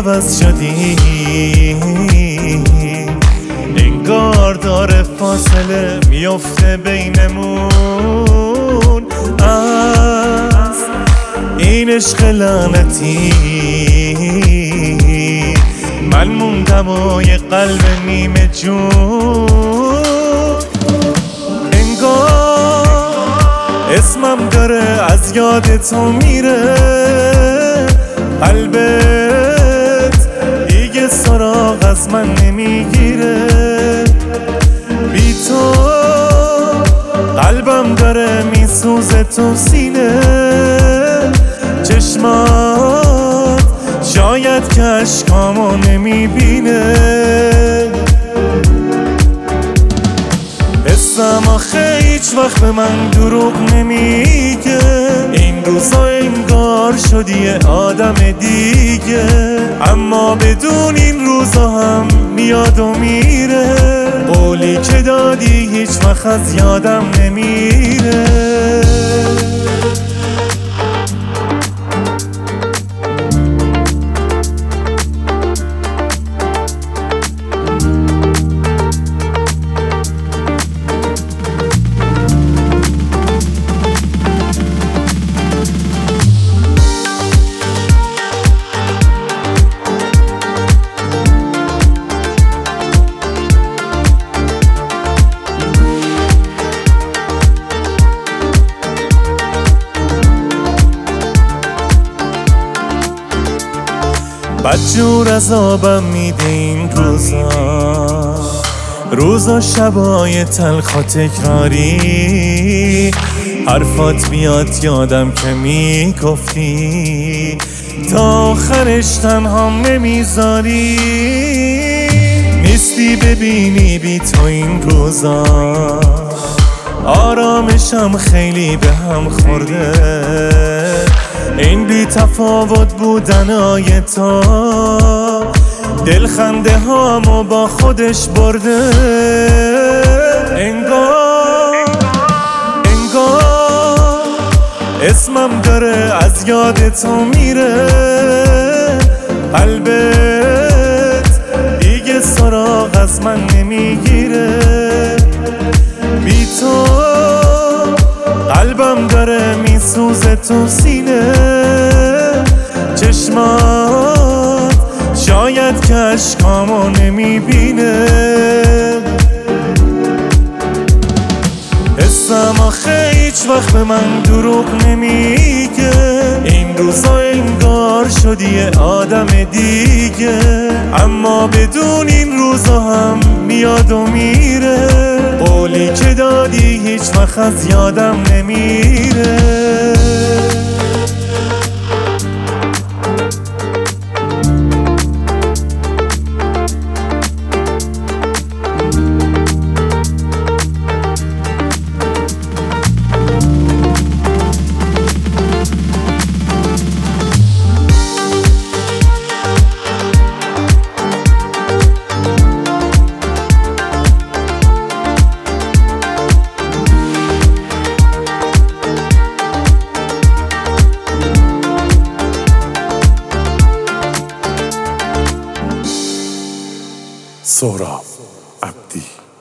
عوض شدی، انگار داره فاصله میفته بینمون از این عشق لعنتی. من موندم و یه قلب نیمه جون، انگار اسمم داره از یاد تو میره. قلبت دیگه سراغ از من نمیگیره، بی تو قلبم داره میسوزه تو سینه. چشمات شاید که اشکامو نمیبینه، حسم آخه هیچ وقت به من دروغ نمیگه. این روزا انگار شدی آدم دیگه، اما بدون این روزا هم میاد و میره. قولی که دادی هیچ وقت از یادم نمیره. بدجور عذابم میده این روزا شبای تلخ و تکراری. حرفات بیاد یادم که میگفتی تا آخرش تنهام نمیذاری. نیستی ببینی بی تو این روزا، آرامشم خیلی به هم خورده. این بی تفاوت بودنای تو دلخنده هامو با خودش برده. انگار اسمم داره از یاد تو میره. قلبت دیگه سراغ از من نمیگیره، بی تو قلبم داره میسوزه تو سینه. چشمات شاید که اشکامو نمیبینه، حسم آخه هیچ وقت به من دروغ نمیگه. این روزا انگار شدی آدم دیگه، اما بدون این روزا هم میاد و میره. قولی که دادی هیچ وقت از یادم نمیره. سهراب عبدی.